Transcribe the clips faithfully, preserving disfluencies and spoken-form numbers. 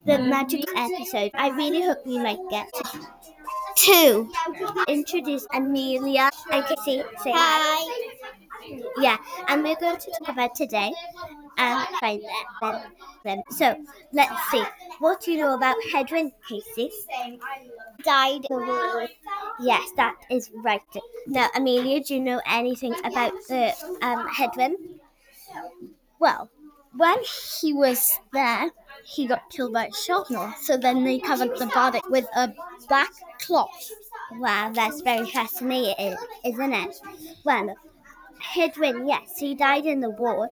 the magic episode. I really hope you like it. Two, introduce Amelia and Casey. Say hi. Yeah, and we're going to talk about today and find them. them. So let's see. What do you know about Hedwig, Casey? Died in the war. Yes, that is right. Now, Amelia, do you know anything about the um, Hedwig? Well, when he was there, he got killed by shrapnel. So then they covered the body with a black cloth. Wow, that's very fascinating, isn't it? Well, Hedwig, yes, he died in the war.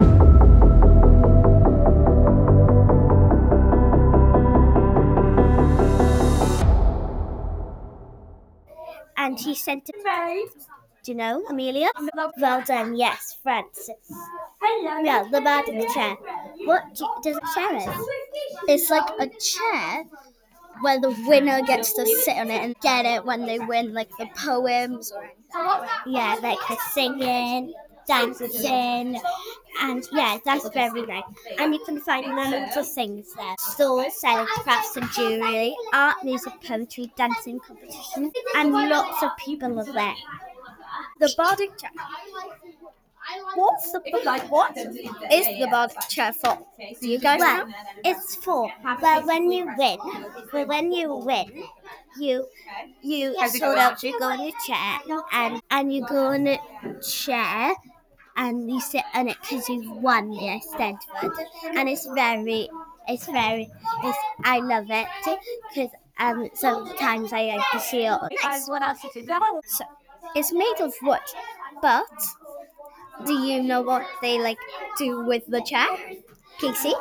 And he sent a Do you know, Amelia? Well done, yes, Francis. Yeah, the magic chair. What do, does a chair is? It's like a chair where the winner gets to sit on it and get it when they win, like the poems or yeah, like the singing, dancing, and yeah, that's very nice. And you can find loads of things there. Stores selling crafts and jewellery, art, music, poetry, dancing competition, and lots of people are there. The bardic chair. What's the like? What is the bardic chair for? Do you guys well, know? It's for well, when you win, well, when you win, you you sort of you go in your chair and and you go in a chair and you sit on it because you've won the Stanford, and it's very, it's very, it's I love it because um sometimes I like to see it. Nice. What else is it? So, it's made of wood, but do you know what they like do with the chair, Casey?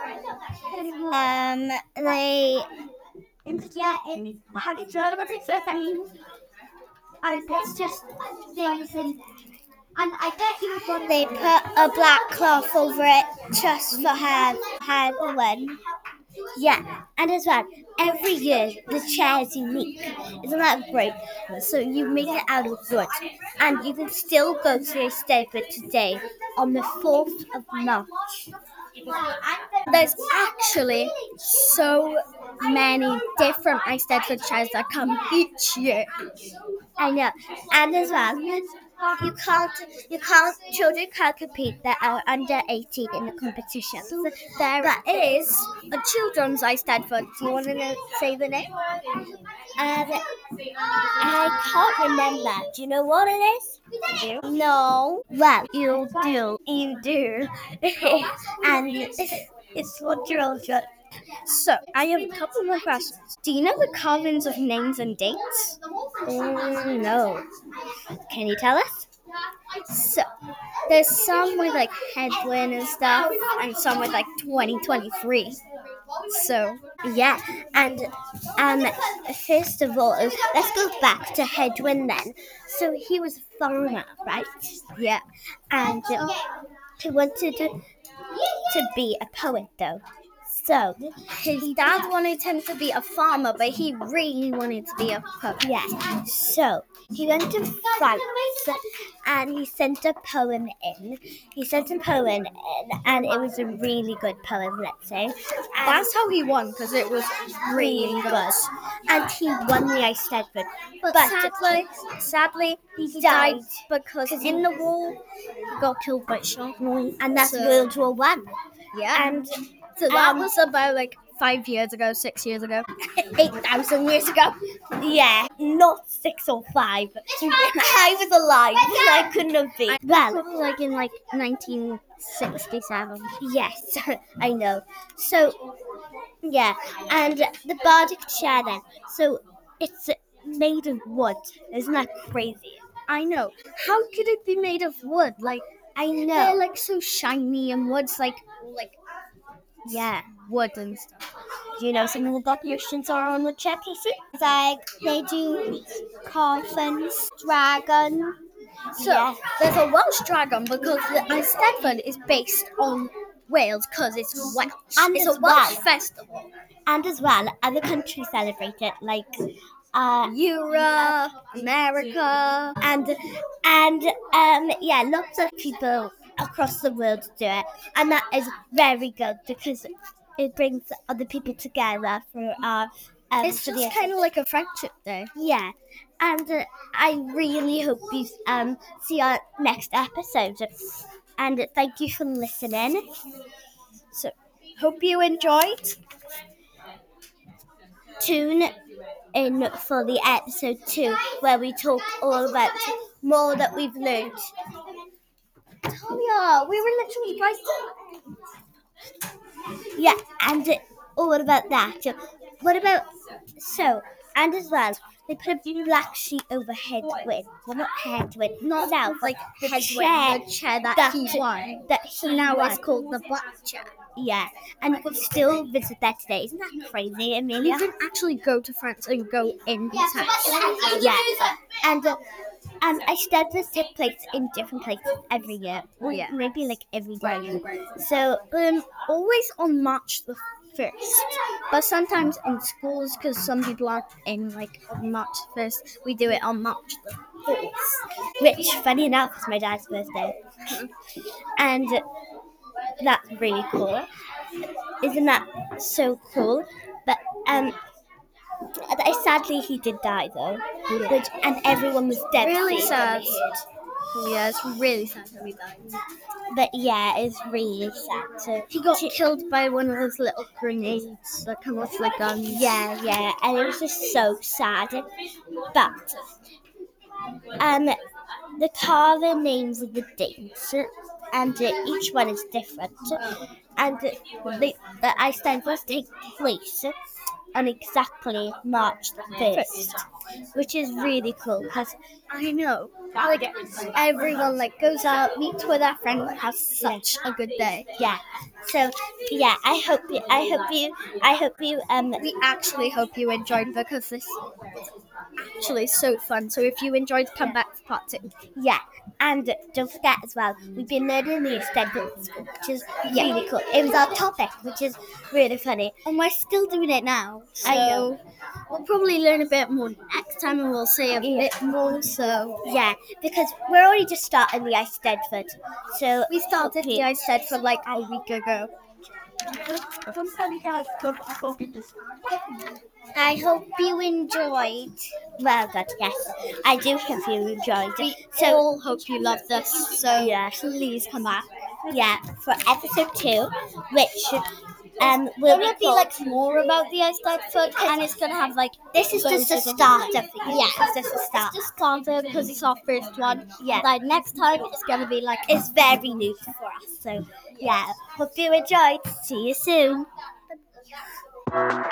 Um, they Yeah, have you heard about it? and it's just things and and I bet you got they put a black cloth over it just for her her one. Yeah, and as well, every year the chair is unique. Isn't that great? So you make it out of wood, and you can still go to your Eisteddfod today on the fourth of March. There's actually so many different Eisteddfod chairs that come each year. I know, and as well, you can't, you can't, children can't compete that are under eighteen in the competition. So there but is a children's Eisteddfod. Do you want to know, say the name? Um, I can't remember. Do you know what it is? You? No. Well, you do. You do. And it's, it's what children. So, I have a couple more questions. Do you know the carvings of names and dates? Mm, no. Can you tell us? So, there's some with like Hedwig and stuff, and some with like twenty twenty-three. So, yeah, and um, first of all, let's go back to Hedwig then. So he was a farmer, right? yeah. And uh, he wanted to, to be a poet, though. So His dad wanted him to be a farmer, but he really wanted to be a poet. yeah, so he went to France and he sent a poem in. He sent a poem in, and it was a really good poem, let's say. And That's how he won, because it was really good. And he won the Eisteddfod. But, But sadly, sadly, he died died because in the war, he got killed by shrapnel. and that's So- World War One. Yeah. And So that um, was about like five years ago, six years ago. eight thousand years ago. Yeah, not six or five. I was alive. I couldn't have been. Well, Probably like in like nineteen sixty-seven. yes, I know. So, yeah, and the bardic chair then. So, it's made of wood. Isn't that crazy? I know. How could it be made of wood? Like I they're know. like so shiny, and wood's like like Yeah. wood and stuff. Do you know something about the oceans are on the chair, Casey? Like, they do coffins, dragon. So Yeah. there's a Welsh dragon because the Eisteddfod is based on Wales because it's Welsh. And it's as a Welsh well- festival. And as well, other countries celebrate it, like uh, Europe, America. and and um, yeah, lots of people across the world do it, and that is very good because it brings other people together for our. Um, It's for the just kind of like a friendship day. Yeah, and uh, I really hope you um see our next episode. And thank you for listening. So, hope you enjoyed. Tune in for the episode two, where we talk all about more that we've learned. Talia, we were literally right. Yeah, and uh, all about that. What about so? And as well, they put a black sheet over Hedwig. Well, not Hedwig, not now, Like the Hedwig, chair the chair that, that he won. that So he now won. it's called the black chair. Yeah, and you can still visit that today. Isn't that crazy, Amelia? You can actually go to France and go in his house. Yeah, and uh, um, I studied take place in different places every year, or Yeah. maybe like every day. So um, always on March the first, but sometimes in schools because some people aren't in like on March first. We do it on March the fourth. Which, funny enough, is my dad's birthday, and that's really cool. Isn't that so cool? But um, I, sadly he did die though, which and everyone was devastated. Really sad. when they heard. Yeah, it's really sad that he died. But yeah, it's really sad. So He got killed by one of those little grenades that come off like guns. yeah, yeah, and it was just so sad. But um, the carver names of the dates, and uh, each one is different. And the, the Icelanders take place on exactly March the first, which is really cool because I know. Like everyone like goes out, meets with their friends, has such a good day. yeah. So yeah, I hope you, I hope you, I hope you um. We actually hope you enjoyed because this was actually so fun. So if you enjoyed, come back for part two. Yeah, and don't forget as well, we've been learning the extended school, which is really cool. It was our topic, which is really funny. And we're still doing it now. So I know. We'll probably learn a bit more next time and we'll say a Yeah. bit more. So Yeah, because we're already just starting the Ice Stedford. So we started the I said for like a week ago. I hope you enjoyed. Well, good, yes. I do hope you enjoyed. We So, all hope you loved this. So yeah. please come back. yeah, for episode two, which um will It'll be called- like more about the ice foot, and it's gonna have like this is just the start of it. Yeah, it's just the start. It's just started because it's our first one. Yeah. Like next time, it's gonna be like It's very new for us. So yeah, hope you enjoyed. See you soon.